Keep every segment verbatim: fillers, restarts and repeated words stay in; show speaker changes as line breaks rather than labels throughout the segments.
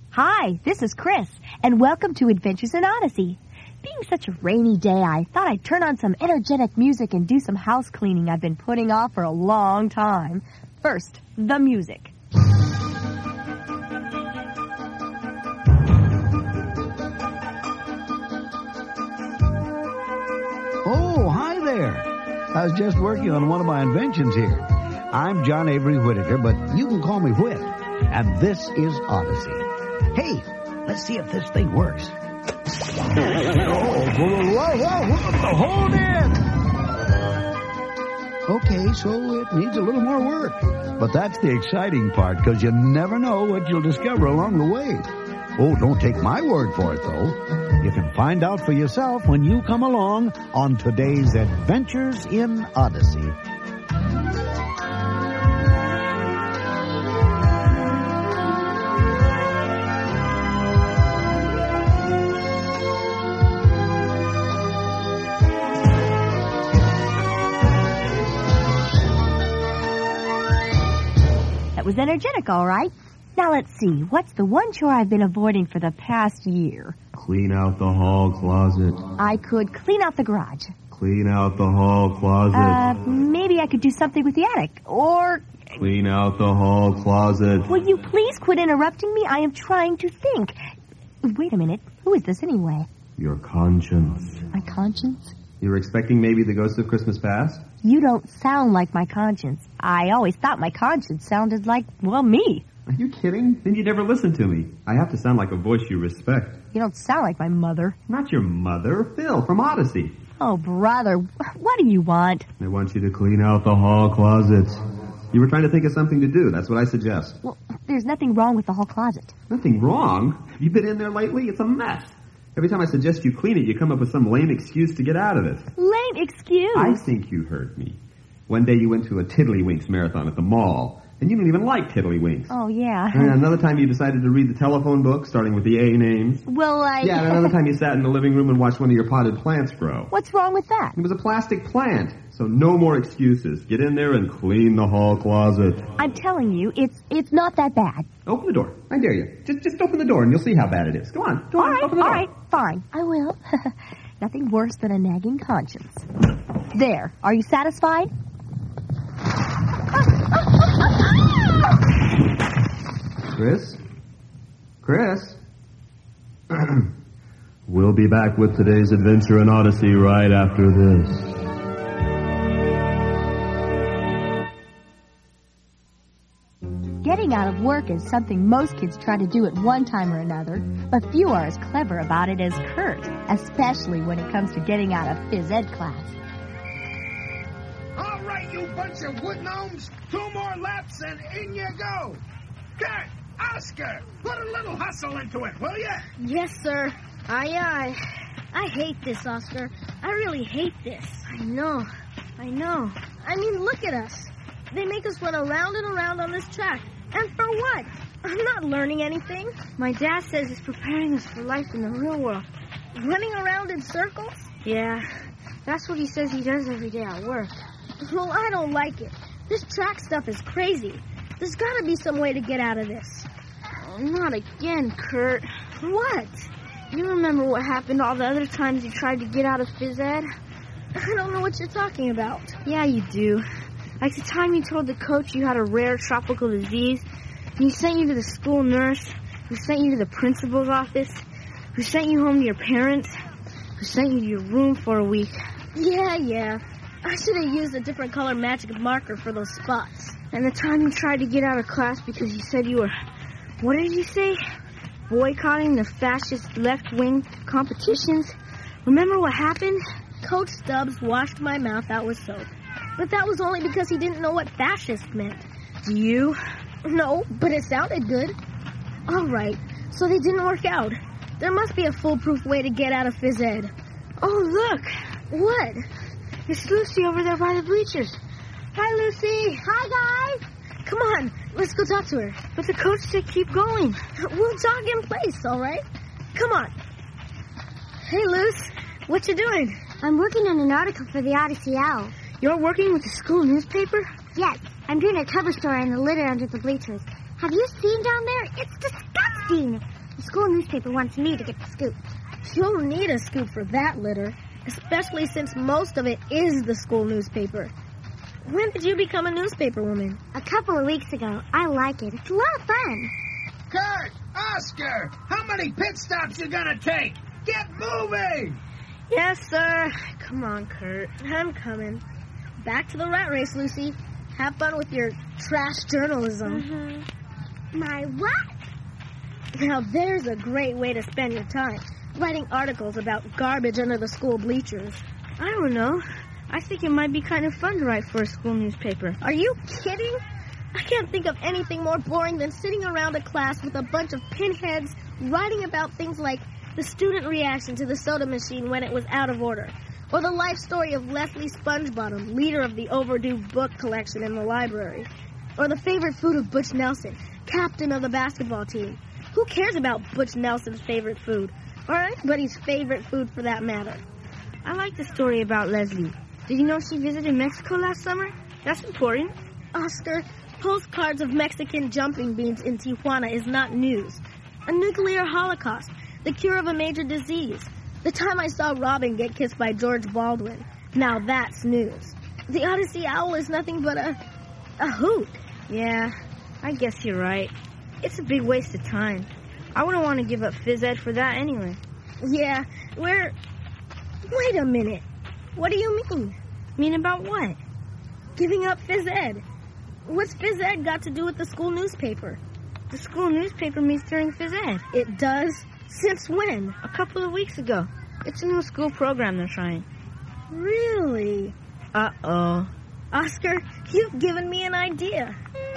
Hi, this is Chris, and welcome to Adventures in Odyssey. Being such a rainy day, I thought I'd turn on some energetic music and do some house cleaning I've been putting off for a long time. First, the music.
Oh, hi there. I was just working on one of my inventions here. I'm John Avery Whittaker, but you can call me Whit. And this is Odyssey. Hey, let's see if this thing works. Oh, whoa, whoa, whoa, whoa, hold it! Okay, so it needs a little more work. But that's the exciting part, because you never know what you'll discover along the way. Oh, don't take my word for it, though. You can find out for yourself when you come along on today's Adventures in Odyssey.
That was energetic, all right. Now let's see, what's the one chore I've been avoiding for the past year?
Clean out the hall closet.
I could clean out the garage.
Clean out the hall closet.
Uh, maybe I could do something with the attic. Or...
Clean out the hall closet.
Will you please quit interrupting me? I am trying to think. Wait a minute. Who is this anyway?
Your conscience.
My conscience?
You were expecting maybe the ghost of Christmas past?
You don't sound like my conscience. I always thought my conscience sounded like, well, me.
Are you kidding? Then you never listen to me. I have to sound like a voice you respect.
You don't sound like my mother.
Not your mother. Phil from Odyssey.
Oh, brother, what do you want?
I want you to clean out the hall closet. You were trying to think of something to do. That's what I suggest.
Well, there's nothing wrong with the hall closet.
Nothing wrong? Have you been in there lately? It's a mess. Every time I suggest you clean it, you come up with some lame excuse to get out of it.
Lame excuse?
I think you heard me. One day you went to a Tiddlywinks marathon at the mall, and you didn't even like Tiddlywinks.
Oh, yeah.
And another time you decided to read the telephone book, starting with the A names.
Well, I...
Yeah, and another time you sat in the living room and watched one of your potted plants grow.
What's wrong with that?
It was a plastic plant, so no more excuses. Get in there and clean the hall closet.
I'm telling you, it's it's not that bad.
Open the door. I dare you. Just just open the door and you'll see how bad it is. Go on. Go
all
on.
Right,
open the door.
All right, fine. I will. Nothing worse than a nagging conscience. There. Are you satisfied?
Chris? Chris? We'll be back with today's adventure in Odyssey right after this.
Getting out of work is something most kids try to do at one time or another, but few are as clever about it as Kurt, especially when it comes to getting out of phys ed class.
All right, you bunch of wood gnomes. Two more laps and in you go. Kurt, Oscar, put a little hustle into it, will you?
Yes, sir. Aye, aye. I hate this, Oscar. I really hate this. I know. I know. I mean, look at us. They make us run around and around on this track. And for what? I'm not learning anything. My dad says it's preparing us for life in the real world. Running around in circles? Yeah. That's what he says he does every day at work. Well, I don't like it. This track stuff is crazy. There's got to be some way to get out of this. Oh, not again, Kurt. What? You remember what happened all the other times you tried to get out of phys ed? I don't know what you're talking about. Yeah, you do. Like the time you told the coach you had a rare tropical disease, and he sent you to the school nurse, who sent you to the principal's office, who sent you home to your parents, who sent you to your room for a week. Yeah, yeah. I should have used a different color magic marker for those spots. And the time you tried to get out of class because you said you were, what did you say? Boycotting the fascist left-wing competitions. Remember what happened? Coach Stubbs washed my mouth out with soap. But that was only because he didn't know what fascist meant. Do you? No, but it sounded good. All right, so they didn't work out. There must be a foolproof way to get out of phys ed. Oh, look. What? It's Lucy over there by the bleachers. Hi, Lucy. Hi, guys. Come on, let's go talk to her. But the coach said keep going. We'll jog in place, all right? Come on. Hey, Luce, what you doing?
I'm working on an article for the Odyssey Owl.
You're working with the school newspaper?
Yes, I'm doing a cover story on the litter under the bleachers. Have you seen down there? It's disgusting. school newspaper wants me to get the scoop.
You'll need a scoop for that, Litter, especially since most of it is the school newspaper. When did you become a newspaper woman?
A couple of weeks ago. I like it. It's a lot of fun.
Kurt! Oscar! How many pit stops you gonna take? Get moving!
Yes, sir. Come on, Kurt. I'm coming. Back to the rat race, Lucy. Have fun with your trash journalism.
Mm-hmm. My what?
Now, there's a great way to spend your time, writing articles about garbage under the school bleachers.
I don't know. I think it might be kind of fun to write for a school newspaper.
Are you kidding? I can't think of anything more boring than sitting around a class with a bunch of pinheads writing about things like the student reaction to the soda machine when it was out of order, or the life story of Leslie Spongebottom, leader of the overdue book collection in the library, or the favorite food of Butch Nelson, captain of the basketball team. Who cares about Butch Nelson's favorite food, or anybody's favorite food for that matter?
I like the story about Leslie. Did you know she visited Mexico last summer? That's important.
Oscar, postcards of Mexican jumping beans in Tijuana is not news. A nuclear holocaust, the cure of a major disease. The time I saw Robin get kissed by George Baldwin. Now that's news. The Odyssey Owl is nothing but a... a hoot.
Yeah, I guess you're right. It's a big waste of time. I wouldn't want to give up phys ed for that anyway.
Yeah, we're... Wait a minute. What do you mean?
Mean about what?
Giving up phys ed. What's phys ed got to do with the school newspaper?
The school newspaper meets during phys ed.
It does? Since when?
A couple of weeks ago. It's a new school program they're trying.
Really?
Uh-oh.
Oscar, you've given me an idea.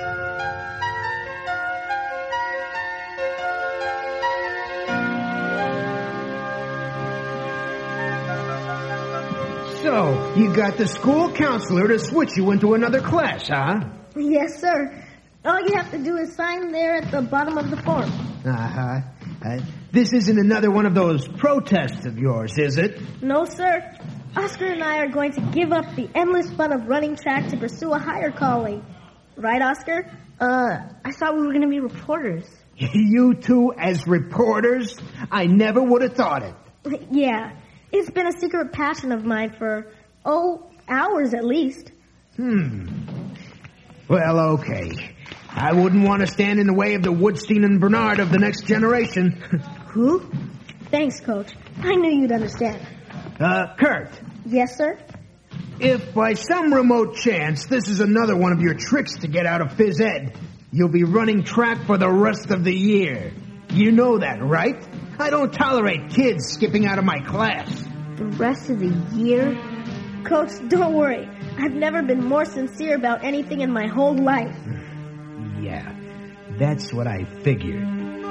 So, you got the school counselor to switch you into another class, huh?
Yes, sir. All you have to do is sign there at the bottom of the form.
Uh-huh. Uh, this isn't another one of those protests of yours, is it?
No, sir. Oscar and I are going to give up the endless fun of running track to pursue a higher calling. Right, Oscar?
Uh, I thought we were going to be reporters.
You two as reporters? I never would have thought it.
Yeah. It's been a secret passion of mine for, oh, hours at least.
Hmm. Well, okay. I wouldn't want to stand in the way of the Woodstein and Bernard of the next generation.
Who? Thanks, Coach. I knew you'd understand.
Uh, Kurt.
Yes, sir?
If by some remote chance this is another one of your tricks to get out of phys ed, you'll be running track for the rest of the year. You know that, right? I don't tolerate kids skipping out of my class.
The rest of the year?
Coach, don't worry. I've never been more sincere about anything in my whole life.
Yeah, that's what I figured.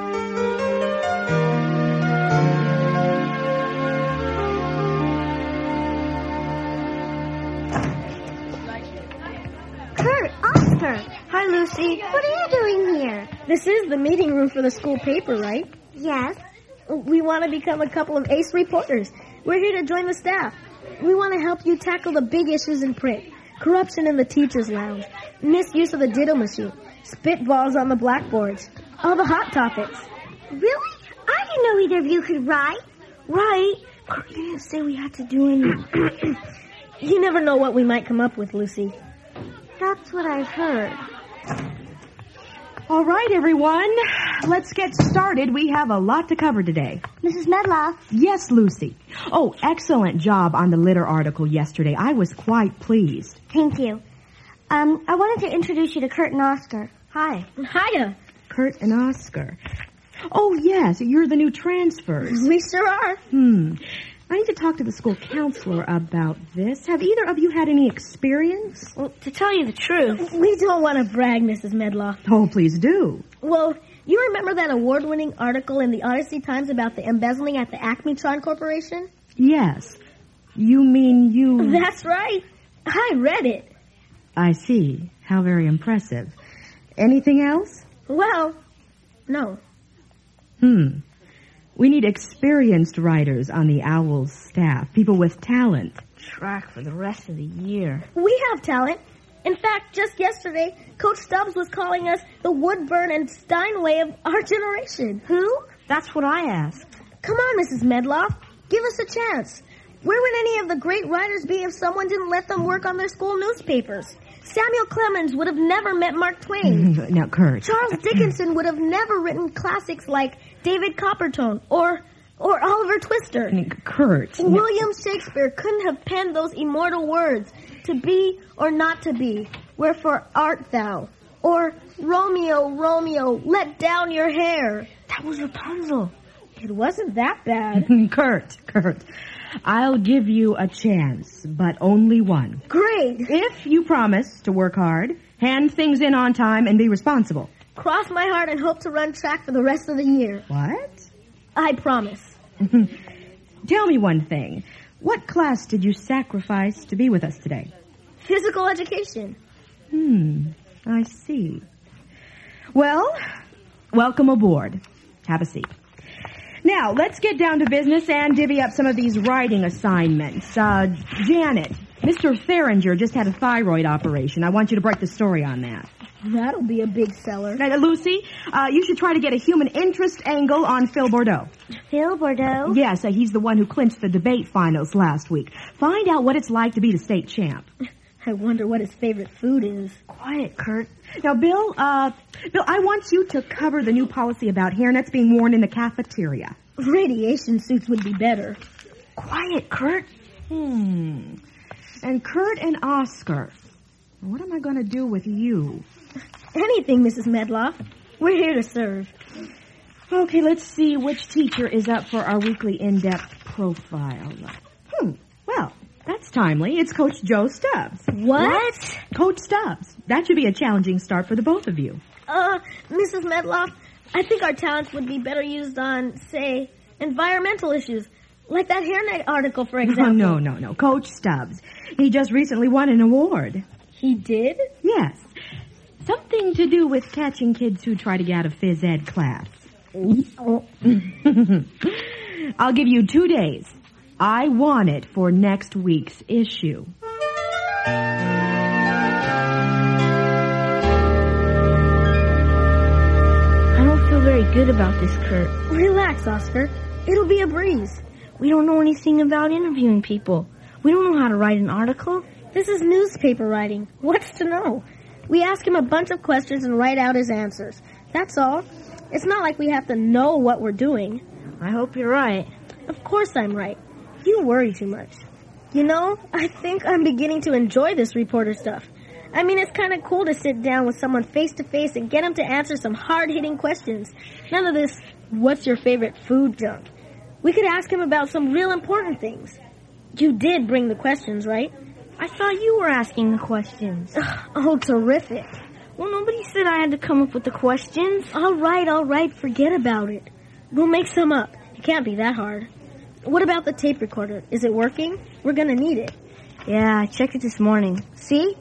Kurt, Oscar.
Hi, Lucy.
What are you doing here?
This is the meeting room for the school paper, right?
Yes.
We want to become a couple of ace reporters. We're here to join the staff. We want to help you tackle the big issues in print. Corruption in the teacher's lounge. Misuse of the ditto machine. Spitballs on the blackboards. All the hot topics.
Really? I didn't know either of you could write.
Right?
Kurt, you didn't say we had to do any...
You never know what we might come up with, Lucy.
That's what I've heard.
All right, everyone. Let's get started. We have a lot to cover today.
Missus Medloff.
Yes, Lucy. Oh, excellent job on the litter article yesterday. I was quite pleased.
Thank you. Um, I wanted to introduce you to Kurt and Oscar.
Hi.
Hiya.
Kurt and Oscar. Oh, yes, you're the new transfers.
We sure are.
Hmm. I need to talk to the school counselor about this. Have either of you had any experience?
Well, to tell you the truth...
We don't want to brag, Missus Medloff.
Oh, please do.
Well, you remember that award-winning article in the Odyssey Times about the embezzling at the Acmetron Corporation?
Yes. You mean you...
That's right. I read it.
I see. How very impressive. Anything else?
Well, no.
Hmm. We need experienced writers on the Owl's staff, people with talent.
Track for the rest of the year.
We have talent. In fact, just yesterday, Coach Stubbs was calling us the Woodburn and Steinway of our generation.
Who?
That's what I asked.
Come on, Missus Medloff. Give us a chance. Where would any of the great writers be if someone didn't let them work on their school newspapers? Samuel Clemens would have never met Mark Twain.
Now, Kurt.
Charles Dickinson would have never written classics like David Coppertone or or Oliver Twister.
Kurt.
William Shakespeare couldn't have penned those immortal words, to be or not to be, wherefore art thou? Or Romeo, Romeo, let down your hair.
That was Rapunzel.
It wasn't that bad.
Kurt, Kurt, I'll give you a chance, but only one.
Great.
If you promise to work hard, hand things in on time, and be responsible.
Cross my heart and hope to run track for the rest of the year.
What?
I promise.
Tell me one thing. What class did you sacrifice to be with us today?
Physical education.
Hmm, I see. Well, welcome aboard. Have a seat. Now, let's get down to business and divvy up some of these writing assignments. Uh, Janet, Mister Theringer just had a thyroid operation. I want you to break the story on that.
That'll be a big seller.
Now, Lucy, uh, you should try to get a human interest angle on Phil Bordeaux.
Phil Bordeaux?
Yes, uh, he's the one who clinched the debate finals last week. Find out what it's like to be the state champ.
I wonder what his favorite food is.
Quiet, Kurt. Now, Bill, uh, Bill, I want you to cover the new policy about hairnets being worn in the cafeteria.
Radiation suits would be better.
Quiet, Kurt. Hmm. And Kurt and Oscar. What am I going to do with you?
Anything, Missus Medloff. We're here to serve.
Okay, let's see which teacher is up for our weekly in-depth profile. Hmm. Well, that's timely. It's Coach Joe Stubbs.
What?
Coach Stubbs. That should be a challenging start for the both of you.
Uh, Missus Medloff, I think our talents would be better used on, say, environmental issues. Like that hairnet article, for example.
Oh, no, no, no. Coach Stubbs. He just recently won an award.
He did?
Yes. Something to do with catching kids who try to get out of phys ed class.
Oh.
I'll give you two days. I want it for next week's issue.
I don't feel very good about this, Kurt.
Relax, Oscar. It'll be a breeze.
We don't know anything about interviewing people. We don't know how to write an article.
This is newspaper writing. What's to know? We ask him a bunch of questions and write out his answers. That's all. It's not like we have to know what we're doing.
I hope you're right.
Of course I'm right. You worry too much. You know, I think I'm beginning to enjoy this reporter stuff. I mean, it's kind of cool to sit down with someone face to face and get him to answer some hard-hitting questions. None of this, what's your favorite food junk. We could ask him about some real important things. You did bring the questions, right?
I thought you were asking the questions.
Oh, terrific.
Well, nobody said I had to come up with the questions.
All right, all right, forget about it. We'll make some up. It can't be that hard. What about the tape recorder? Is it working? We're gonna need it.
Yeah, I checked it this morning.
See?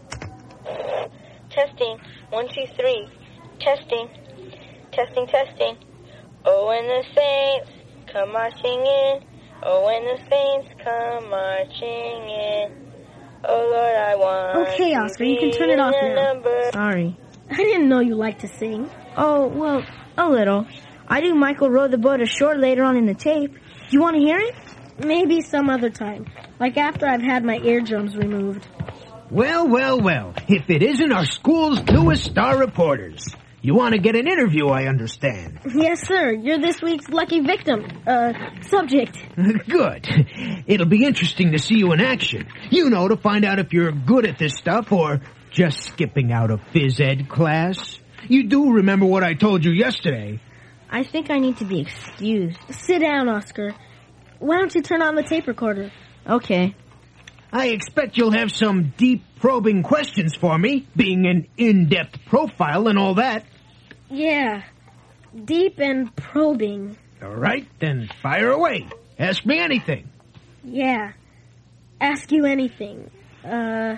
Testing. One, two, three. Testing. Testing, testing. Oh, when the saints come marching in. Oh, when the saints come marching in. Oh, Lord, I want
Okay, Oscar, you can turn it off now.
Number.
Sorry.
I didn't know you liked to sing.
Oh, well, a little. I do Michael Row the Boat Ashore later on in the tape. Do you want to hear it?
Maybe some other time. Like after I've had my eardrums removed.
Well, well, well. If it isn't our school's newest star reporters. You want to get an interview, I understand.
Yes, sir. You're this week's lucky victim. Uh, subject.
Good. It'll be interesting to see you in action. You know, to find out if you're good at this stuff or just skipping out of phys ed class. You do remember what I told you yesterday.
I think I need to be excused.
Sit down, Oscar. Why don't you turn on the tape recorder?
Okay.
I expect you'll have some deep, probing questions for me, being an in-depth profile and all that.
Yeah. Deep and probing.
All right, then fire away. Ask me anything.
Yeah. Ask you anything. Uh,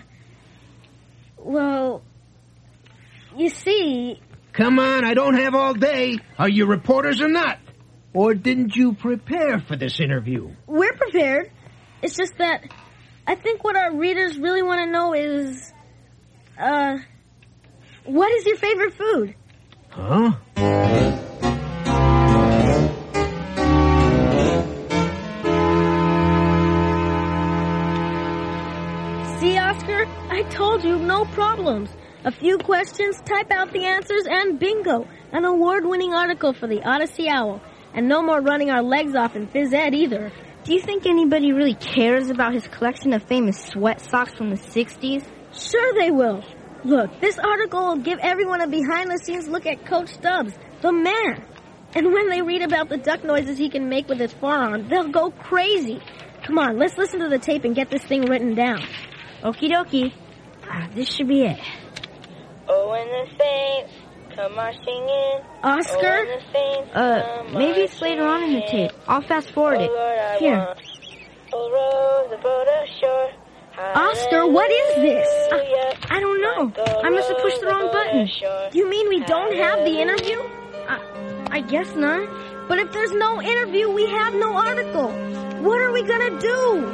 well, you see...
Come on, I don't have all day. Are you reporters or not? Or didn't you prepare for this interview?
We're prepared. It's just that I think what our readers really want to know is, uh, what is your favorite food?
Huh?
no problems. A few questions, type out the answers, and bingo, an award-winning article for the Odyssey Owl. And no more running our legs off in phys ed either.
Do you think anybody really cares about his collection of famous sweat socks from the sixties?
Sure they will. Look, this article will give everyone a behind-the-scenes look at Coach Stubbs, the man. And when they read about the duck noises he can make with his forearm, they'll go crazy. Come on, let's listen to the tape and get this thing written down.
Okie dokie. Ah, this should be it.
Oh, and the saints come marching in.
Oscar?
Oh, and the saints
Uh,
come
maybe it's later on in the tape. I'll fast forward
Oh,
it.
Lord, I
Here.
want a rose, a boat ashore.
Oscar, what is this?
Hallelujah.
I don't know.
Like a
I must have pushed the
rose,
wrong
a boat
button.
ashore.
You mean we don't have the interview?
I guess not.
But if there's no interview, we have no article. What are we gonna do?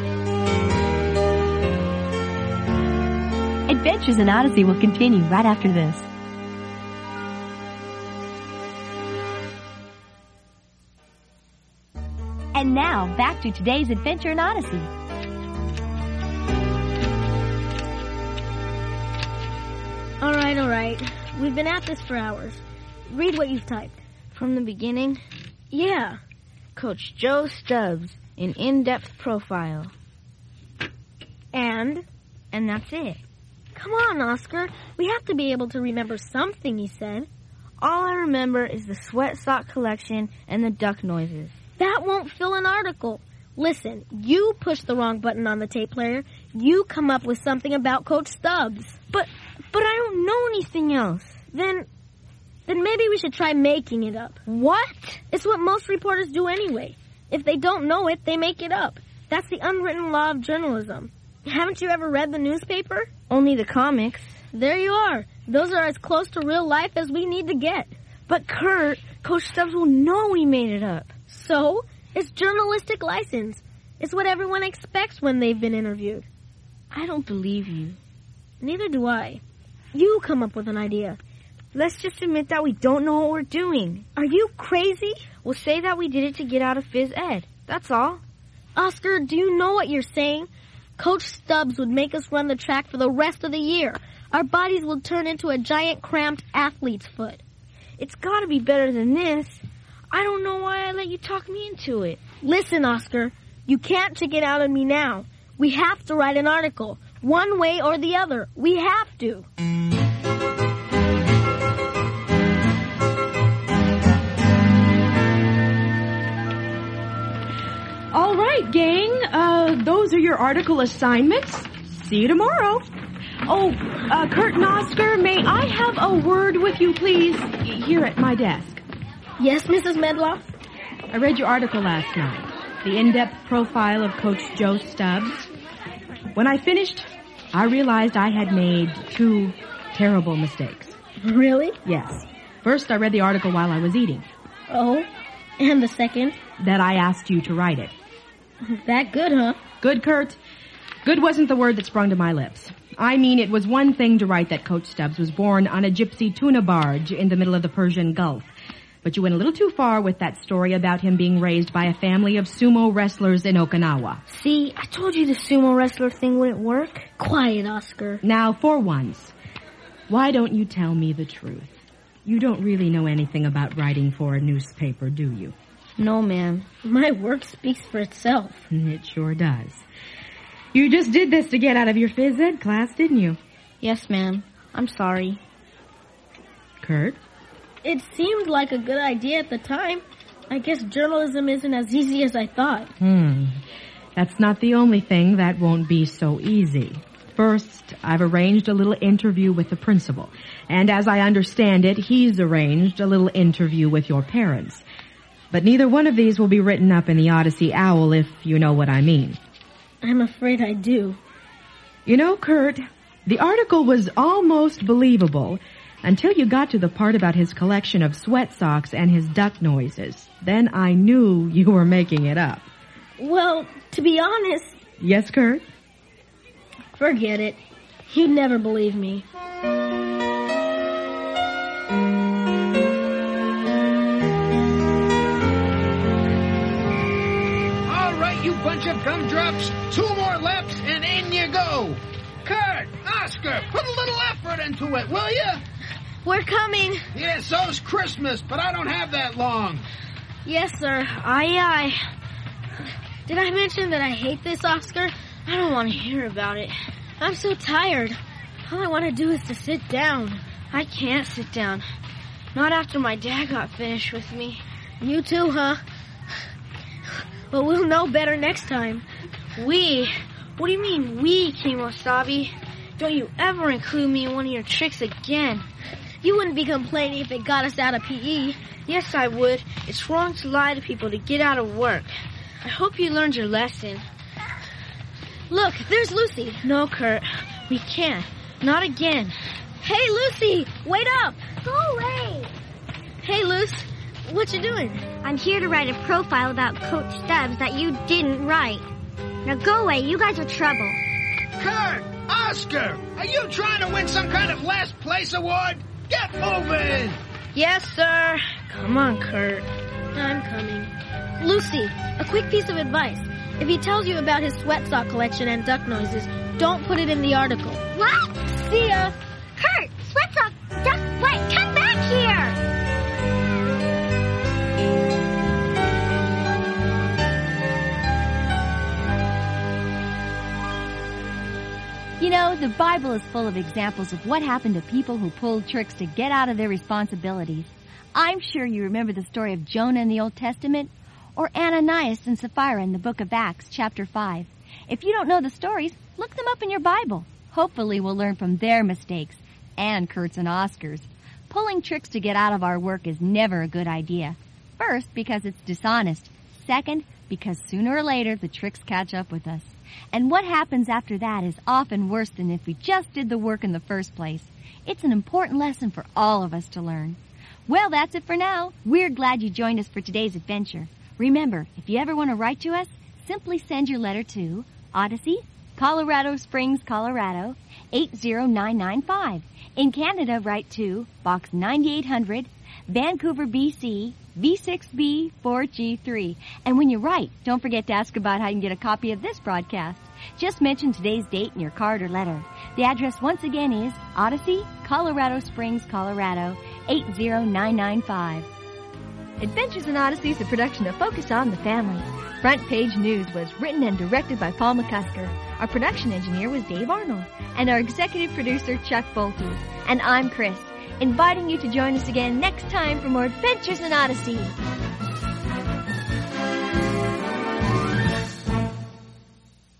Adventures in Odyssey will continue right after this. And now, back to today's Adventure in Odyssey.
All right, all right. We've been at this for hours. Read what you've typed.
From the beginning,
Yeah.
Coach Joe Stubbs, an in-depth profile.
And?
And that's it.
Come on, Oscar. We have to be able to remember something he said.
All I remember is the sweat sock collection and the duck noises.
That won't fill an article. Listen, you push the wrong button on the tape player. You come up with something about Coach Stubbs.
But, but I don't know anything else.
Then, then maybe we should try making it up.
What?
It's what most reporters do anyway. If they don't know it, they make it up. That's the unwritten law of journalism. Haven't you ever read the newspaper?
Only the comics.
There you are. Those are as close to real life as we need to get.
But Kurt, Coach Stubbs will know we made it up.
So, it's journalistic license. It's what everyone expects when they've been interviewed.
I don't believe you.
Neither do I. You come up with an idea.
Let's just admit that we don't know what we're doing.
Are you crazy?
We'll say that we did it to get out of phys ed. That's all.
Oscar, do you know what you're saying? Coach Stubbs would make us run the track for the rest of the year. Our bodies will turn into a giant cramped athlete's foot.
It's got to be better than this. I don't know why I let you talk me into it.
Listen, Oscar, you can't chicken out on me now. We have to write an article, one way or the other. We have to.
All right, gang. Uh, those are your article assignments. See you tomorrow. Oh, uh, Kurt and Oscar, may I have a word with you, please, here at my desk?
Yes, Missus Medloff?
I read your article last night, the in-depth profile of Coach Joe Stubbs. When I finished, I realized I had made two terrible mistakes.
Really?
Yes. First, I read the article while I was eating.
Oh, and the second?
That I asked you to write it.
That good, huh?
Good, Kurt. Good wasn't the word that sprung to my lips. I mean, it was one thing to write that Coach Stubbs was born on a gypsy tuna barge in the middle of the Persian Gulf. But you went a little too far with that story about him being raised by a family of sumo wrestlers in Okinawa.
See, I told you the sumo wrestler thing wouldn't work.
Quiet, Oscar.
Now, for once, why don't you tell me the truth? You don't really know anything about writing for a newspaper, do you?
No, ma'am.
My work speaks for itself.
It sure does. You just did this to get out of your phys ed class, didn't you?
Yes, ma'am. I'm sorry.
Kurt?
It seemed like a good idea at the time. I guess journalism isn't as easy as I thought.
Hmm. That's not the only thing that won't be so easy. First, I've arranged a little interview with the principal. And as I understand it, he's arranged a little interview with your parents. But neither one of these will be written up in the Odyssey Owl, if you know what I mean.
I'm afraid I do.
You know, Kurt, the article was almost believable until you got to the part about his collection of sweat socks and his duck noises. Then I knew you were making it up.
Well, to be honest...
Yes, Kurt?
Forget it. You'd never believe me.
All right, you bunch of gumdrops. Two more laps and in you go. Kurt, Oscar, put a little effort into it, will you?
We're coming.
Yeah, so's Christmas, but I don't have that long.
Yes, sir. Aye, aye. Did I mention that I hate this, Oscar? I don't want to hear about it. I'm so tired. All I want to do is to sit down.
I can't sit down. Not after my dad got finished with me.
You too, huh? But we'll know better next time.
We? What do you mean, we, Kemosabe? Don't you ever include me in one of your tricks again.
You wouldn't be complaining if it got us out of P E.
Yes, I would. It's wrong to lie to people to get out of work. I hope you learned your lesson.
Look, there's Lucy.
No, Kurt. We can't. Not again.
Hey, Lucy! Wait up!
Go away!
Hey, Luce. What you doing?
I'm here to write a profile about Coach Stubbs that you didn't write. Now go away. You guys are trouble.
Kurt! Oscar! Are you trying to win some kind of last place award? Get moving!
Yes, sir. Come on, Kurt.
I'm coming. Lucy, a quick piece of advice. If he tells you about his sweat sock collection and duck noises, don't put it in the article.
What?
See ya!
Kurt! Sweat sock! Duck! Wait! Come back here!
You know, the Bible is full of examples of what happened to people who pulled tricks to get out of their responsibilities. I'm sure you remember the story of Jonah in the Old Testament, or Ananias and Sapphira in the book of Acts, chapter five. If you don't know the stories, look them up in your Bible. Hopefully we'll learn from their mistakes, and Kurt's and Oscar's. Pulling tricks to get out of our work is never a good idea. First, because it's dishonest. Second, because sooner or later the tricks catch up with us. And what happens after that is often worse than if we just did the work in the first place. It's an important lesson for all of us to learn. Well, that's it for now. We're glad you joined us for today's adventure. Remember, if you ever want to write to us, simply send your letter to Odyssey, Colorado Springs, Colorado, eight zero nine nine five. In Canada, write to Box ninety-eight hundred, Vancouver, B C, V six B four G three. And when you write, don't forget to ask about how you can get a copy of this broadcast. Just mention today's date in your card or letter. The address once again is Odyssey, Colorado Springs, Colorado, eight zero nine nine five. Adventures in Odyssey is a production of Focus on the Family. Front Page News was written and directed by Paul McCusker. Our production engineer was Dave Arnold. And our executive producer, Chuck Bolte. And I'm Chris, inviting you to join us again next time for more Adventures in Odyssey.